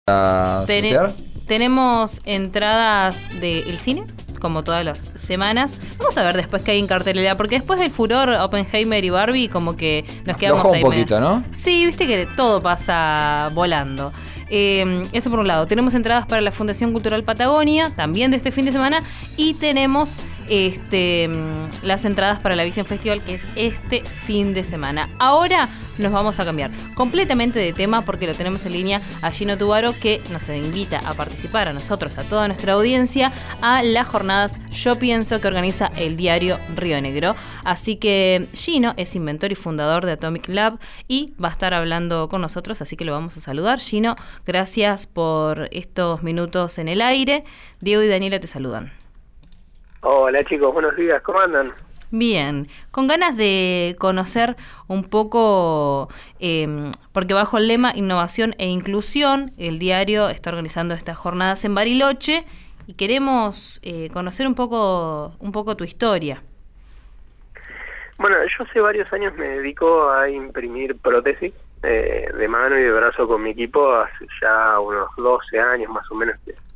a sortear? Tenemos entradas del cine, como todas las semanas. Vamos a ver después qué hay en cartelera, porque después del furor Oppenheimer y Barbie, como que nos quedamos Aflojó ahí. un poquito, ¿no? Sí, viste que todo pasa volando. Eso por un lado. Tenemos entradas para la Fundación Cultural Patagonia, también de este fin de semana, y tenemos las entradas para la Vision Festival, que es este fin de semana. Ahora nos vamos a cambiar completamente de tema porque lo tenemos en línea a Gino Tubaro, que nos invita a participar a nosotros, a toda nuestra audiencia, a las jornadas Yo Pienso que organiza el diario Río Negro. Así que Gino es inventor y fundador de Atomic Lab y va a estar hablando con nosotros, así que lo vamos a saludar. Gino, gracias por estos minutos en el aire. Diego y Daniela te saludan. Hola chicos, buenos días, ¿cómo andan? Bien, con ganas de conocer un poco, porque bajo el lema Innovación e Inclusión, el diario está organizando estas jornadas en Bariloche y queremos conocer un poco tu historia. Bueno, yo hace varios años me dedico a imprimir prótesis de mano y de brazo con mi equipo, hace ya unos 12 años más o menos.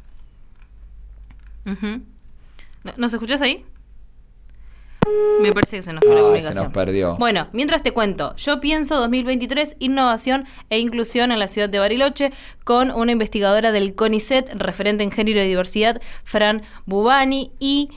Uh-huh. ¿Nos escuchás ahí? Me parece que se nos fue la comunicación. Se nos perdió. Bueno, mientras te cuento, Yo Pienso 2023, Innovación e Inclusión en la ciudad de Bariloche, con una investigadora del CONICET, referente en género y diversidad, Fran Bubani, y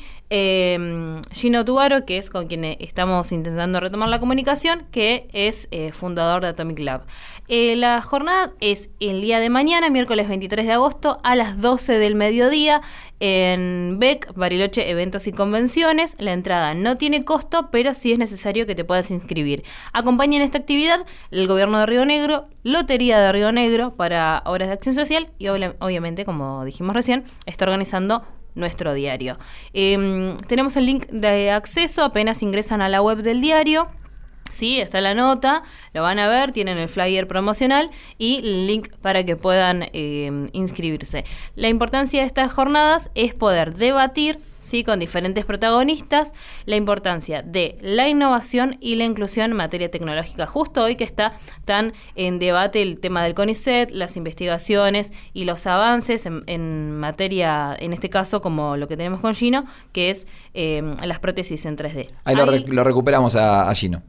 Gino Tubaro, que es con quien estamos intentando retomar la comunicación, que es fundador de Atomic Lab. La jornada es el día de mañana, miércoles 23 de agosto, a las 12 del mediodía, en BEC, Bariloche Eventos y Convenciones. La entrada no tiene costo, pero sí es necesario que te puedas inscribir. Acompañan esta actividad el Gobierno de Río Negro, Lotería de Río Negro para Obras de Acción Social y obviamente, como dijimos recién, está organizando nuestro diario. Tenemos el link de acceso, apenas ingresan a la web del diario. Sí, está la nota, lo van a ver, tienen el flyer promocional y el link para que puedan inscribirse. La importancia de estas jornadas es poder debatir, sí, con diferentes protagonistas, la importancia de la innovación y la inclusión en materia tecnológica. Justo hoy que está tan en debate el tema del CONICET, las investigaciones y los avances en materia, en este caso como lo que tenemos con Gino, que es las prótesis en 3D. Ahí lo recuperamos a Gino.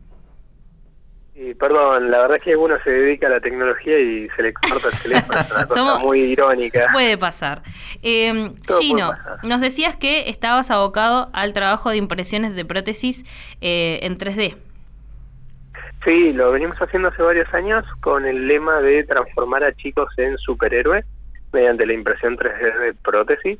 Perdón, la verdad es que uno se dedica a la tecnología y se le corta el teléfono, es una cosa muy irónica. Puede pasar. Gino, nos decías que estabas abocado al trabajo de impresiones de prótesis en 3D. Sí, lo venimos haciendo hace varios años con el lema de transformar a chicos en superhéroes mediante la impresión 3D de prótesis.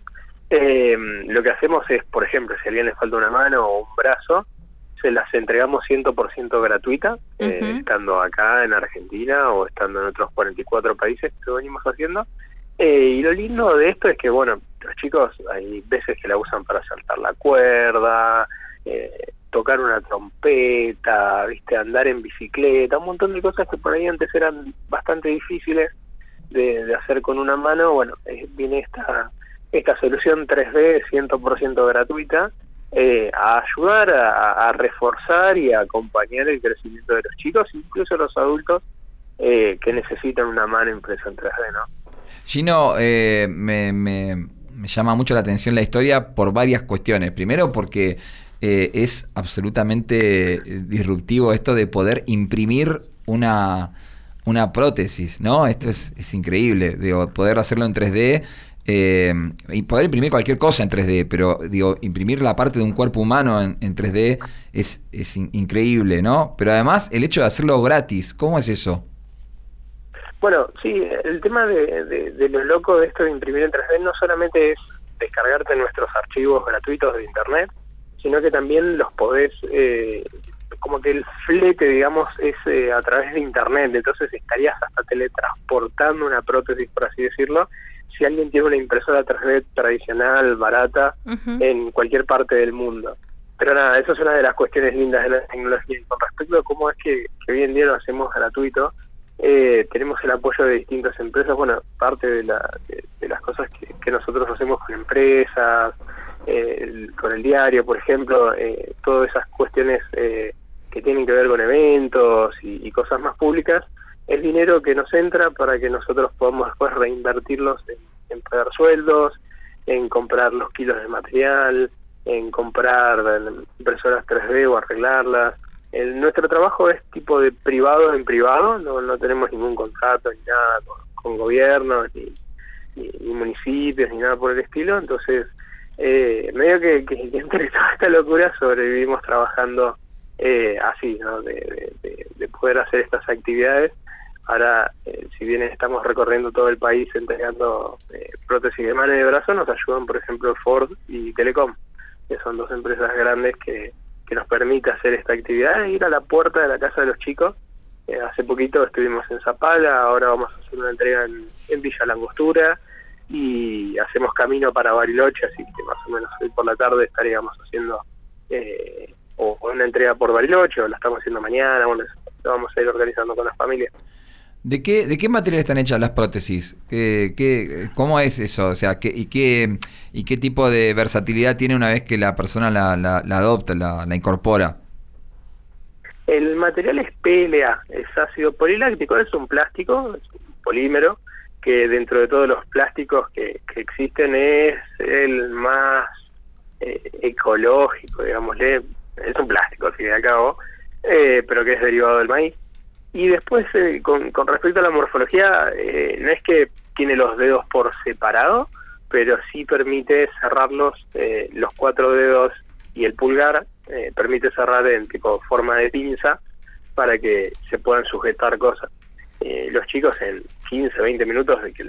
Lo que hacemos es, por ejemplo, si a alguien le falta una mano o un brazo, se las entregamos 100% gratuita, estando acá en Argentina o estando en otros 44 países que lo venimos haciendo. Y lo lindo de esto es que, bueno, los chicos hay veces que la usan para saltar la cuerda, tocar una trompeta, viste, andar en bicicleta, un montón de cosas que por ahí antes eran bastante difíciles de hacer con una mano. Bueno, viene esta solución 3D 100% gratuita, a ayudar a reforzar y a acompañar el crecimiento de los chicos, incluso los adultos que necesitan una mano impresa en 3D, ¿no? Gino, me llama mucho la atención la historia por varias cuestiones. Primero porque es absolutamente disruptivo esto de poder imprimir una prótesis, ¿no? Esto es increíble, digo, poder hacerlo en 3D. Y poder imprimir cualquier cosa en 3D, pero digo, imprimir la parte de un cuerpo humano en 3D es increíble, ¿no? Pero además el hecho de hacerlo gratis, ¿cómo es eso? Bueno, sí, el tema de lo loco de esto de imprimir en 3D no solamente es descargarte nuestros archivos gratuitos de internet, sino que también los podés, como que el flete, digamos, es a través de internet, entonces estarías hasta teletransportando una prótesis, por así decirlo, si alguien tiene una impresora 3D tradicional, barata, en cualquier parte del mundo. Pero nada, eso es una de las cuestiones lindas de la tecnología. Y con respecto a cómo es que hoy en día lo hacemos gratuito, tenemos el apoyo de distintas empresas. Bueno, parte de las cosas que nosotros hacemos con empresas, con el diario, por ejemplo, todas esas cuestiones que tienen que ver con eventos y cosas más públicas, es dinero que nos entra para que nosotros podamos después reinvertirlos en pagar sueldos, en comprar los kilos de material, en comprar impresoras 3D o arreglarlas. Nuestro trabajo es tipo de privado en privado, no tenemos ningún contrato ni nada con gobiernos, ni municipios, ni nada por el estilo. Entonces, medio que entre toda esta locura sobrevivimos trabajando así, ¿no? De poder hacer estas actividades. Ahora, si bien estamos recorriendo todo el país entregando prótesis de mano y de brazo, nos ayudan, por ejemplo, Ford y Telecom, que son dos empresas grandes que nos permite hacer esta actividad e ir a la puerta de la casa de los chicos. Hace poquito estuvimos en Zapala, ahora vamos a hacer una entrega en Villa Langostura y hacemos camino para Bariloche, así que más o menos hoy por la tarde estaríamos haciendo o una entrega por Bariloche, o la estamos haciendo mañana, bueno, lo vamos a ir organizando con las familias. ¿De qué material están hechas las prótesis? ¿Cómo es eso? O sea, ¿y qué tipo de versatilidad tiene una vez que la persona la adopta, la incorpora? El material es PLA, es ácido poliláctico, es un plástico, es un polímero, que dentro de todos los plásticos que existen es el más ecológico, digámosle. Es un plástico, al fin y al cabo, pero que es derivado del maíz. Y después, con respecto a la morfología, no es que tiene los dedos por separado, pero sí permite cerrarlos, los 4 dedos y el pulgar, permite cerrar en tipo forma de pinza para que se puedan sujetar cosas. Los chicos en 15, 20 minutos de que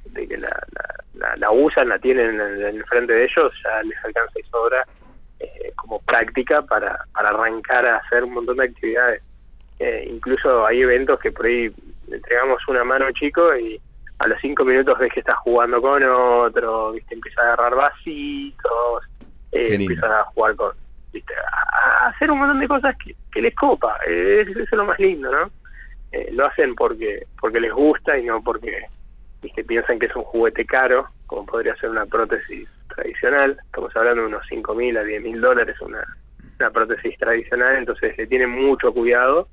la usan, la tienen en el frente de ellos, ya les alcanza y sobra como práctica para arrancar a hacer un montón de actividades. Incluso hay eventos que por ahí le entregamos una mano al chico y a los 5 minutos ves que está jugando con otro, ¿viste? Empieza a agarrar vasitos, empieza a jugar con, ¿viste? A hacer un montón de cosas que les copa. Eso es lo más lindo, ¿no? Lo hacen porque les gusta y no porque, ¿viste? Piensan que es un juguete caro, como podría ser una prótesis tradicional. Estamos hablando de unos $5.000 a $10.000 una prótesis tradicional, entonces le tienen mucho cuidado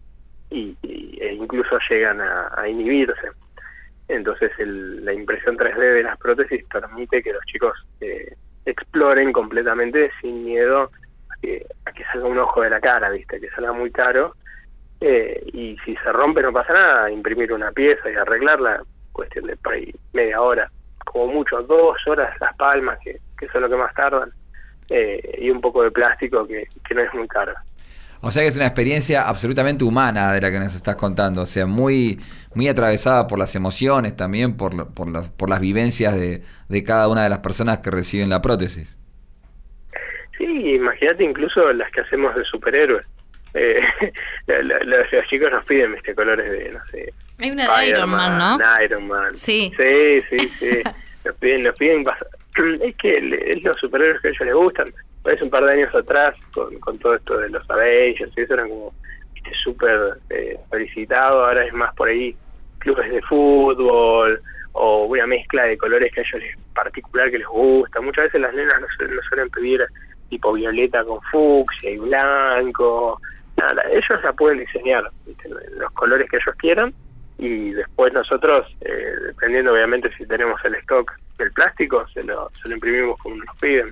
e incluso llegan a inhibirse. Entonces la impresión 3D de las prótesis permite que los chicos exploren completamente sin miedo a que salga un ojo de la cara, ¿viste? Que salga muy caro, y si se rompe no pasa nada, imprimir una pieza y arreglarla, cuestión de por ahí media hora, como mucho 2 horas las palmas, que eso es lo que más tardan, y un poco de plástico que no es muy caro. O sea que es una experiencia absolutamente humana de la que nos estás contando, o sea, muy, muy atravesada por las emociones también, por las vivencias de cada una de las personas que reciben la prótesis. Sí, imagínate incluso las que hacemos de superhéroes. Los chicos nos piden colores de, no sé... Hay una de Iron Man, ¿no? Iron Man. Sí. Sí. nos piden es que es los superhéroes que a ellos les gustan. Hace un par de años atrás, con todo esto de los Avengers, y eso eran como súper solicitado. Ahora es más por ahí clubes de fútbol o una mezcla de colores que a ellos particular que les gusta. Muchas veces las nenas no suelen pedir tipo violeta con fucsia y blanco. Nada, ellos la pueden diseñar, ¿viste? Los colores que ellos quieran, y después nosotros, dependiendo obviamente si tenemos el stock del plástico, se lo imprimimos como nos piden.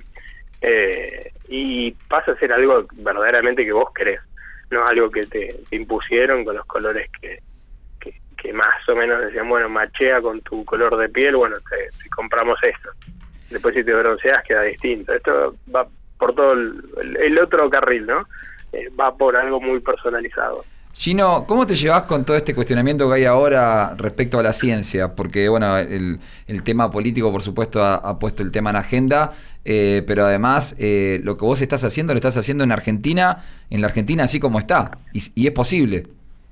Y pasa a ser algo verdaderamente que vos querés, no algo que te impusieron con los colores que más o menos decían, bueno, machea con tu color de piel, bueno, te compramos esto. Después si te bronceas queda distinto. Esto va por todo el otro carril, ¿no? Va por algo muy personalizado. Gino, ¿cómo te llevas con todo este cuestionamiento que hay ahora respecto a la ciencia? Porque, bueno, el tema político, por supuesto, ha puesto el tema en agenda, pero además lo que vos estás haciendo, lo estás haciendo en la Argentina así como está, y es posible.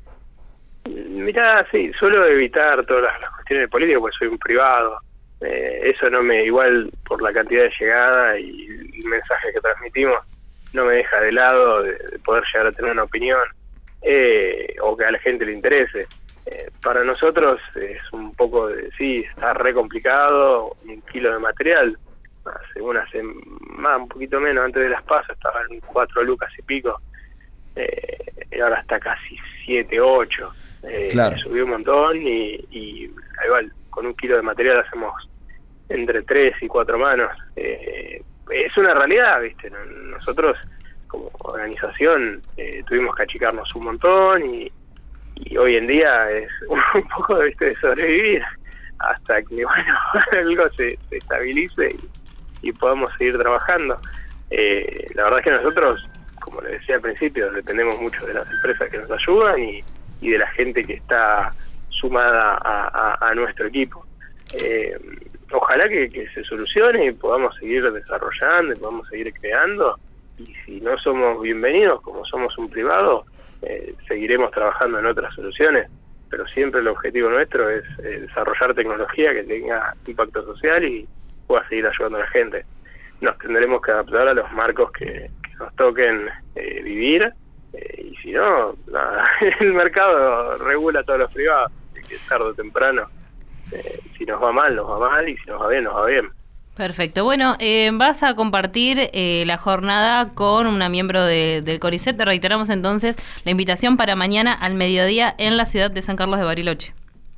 Mirá, sí, suelo evitar todas las cuestiones políticas porque soy un privado. Eso no igual por la cantidad de llegada y el mensaje que transmitimos, no me deja de lado de poder llegar a tener una opinión. O que a la gente le interese. Para nosotros es un poco de, sí, está re complicado, 1 kilo de material, hace un poquito menos, antes de las PASO estaba en 4 lucas y pico, y ahora está casi 7, 8, Claro. Subió un montón y igual, con 1 kilo de material hacemos entre 3 y 4 manos. Es una realidad, ¿viste? Nosotros como organización tuvimos que achicarnos un montón y hoy en día es un poco, ¿viste?, de sobrevivir hasta que, bueno, algo se estabilice y podamos seguir trabajando. La verdad es que nosotros, como les decía al principio, dependemos mucho de las empresas que nos ayudan y de la gente que está sumada a nuestro equipo. Ojalá que se solucione y podamos seguir desarrollando y podamos seguir creando, y si no somos bienvenidos, como somos un privado, seguiremos trabajando en otras soluciones, pero siempre el objetivo nuestro es desarrollar tecnología que tenga impacto social y pueda seguir ayudando a la gente. Nos tendremos que adaptar a los marcos que nos toquen vivir, y si no, nada, el mercado regula a todos los privados, que tarde o temprano, si nos va mal, nos va mal, y si nos va bien, nos va bien. Perfecto. Bueno, vas a compartir la jornada con una miembro del CONICET. Te reiteramos entonces la invitación para mañana al mediodía en la ciudad de San Carlos de Bariloche.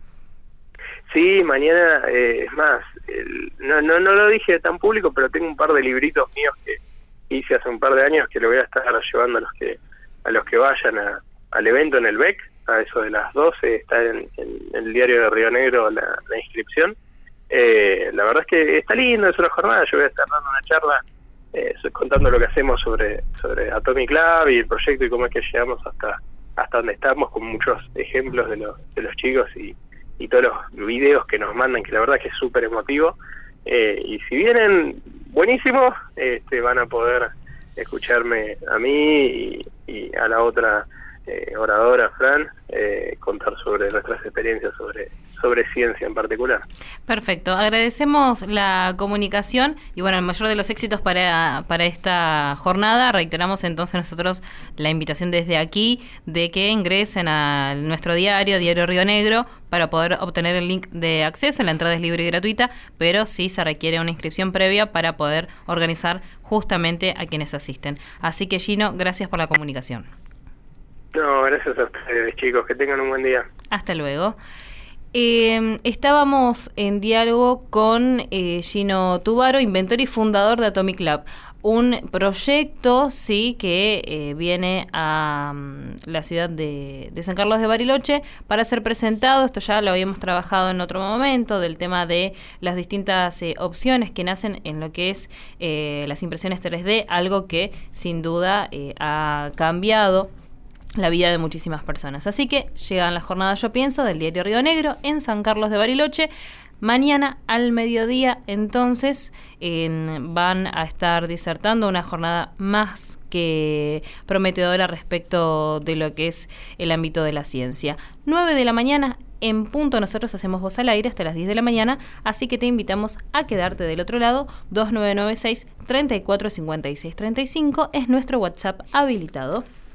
Sí, mañana, es más, no lo dije tan público, pero tengo un par de libritos míos que hice hace un par de años que lo voy a estar llevando a los que vayan al evento en el BEC, a eso de las 12, está en el diario de Río Negro la inscripción. La verdad es que está lindo, es una jornada, yo voy a estar dando una charla contando lo que hacemos sobre Atomic Lab y el proyecto y cómo es que llegamos hasta donde estamos, con muchos ejemplos de los chicos y todos los videos que nos mandan, que la verdad es que es súper emotivo. Y si vienen, buenísimo, van a poder escucharme a mí y a la otra oradora, Fran, contar sobre nuestras experiencias sobre ciencia en particular. Perfecto, agradecemos la comunicación y bueno, el mayor de los éxitos para esta jornada. Reiteramos entonces nosotros la invitación desde aquí de que ingresen a nuestro Diario Río Negro, para poder obtener el link de acceso. La entrada es libre y gratuita, pero sí se requiere una inscripción previa para poder organizar justamente a quienes asisten. Así que, Gino, gracias por la comunicación. No, gracias a ustedes, chicos, que tengan un buen día. Hasta luego. Estábamos en diálogo con Gino Tubaro, inventor y fundador de Atomic Lab, un proyecto que viene a la ciudad de San Carlos de Bariloche para ser presentado. Esto ya lo habíamos trabajado en otro momento, del tema de las distintas opciones que nacen en lo que es las impresiones 3D, algo que sin duda ha cambiado la vida de muchísimas personas. Así que llegan las jornadas Yo Pienso del Diario Río Negro en San Carlos de Bariloche. Mañana al mediodía entonces van a estar disertando una jornada más que prometedora respecto de lo que es el ámbito de la ciencia. 9 de la mañana en punto, nosotros hacemos Voz al Aire hasta las 10 de la mañana, así que te invitamos a quedarte del otro lado. 2996 345635 es nuestro WhatsApp habilitado.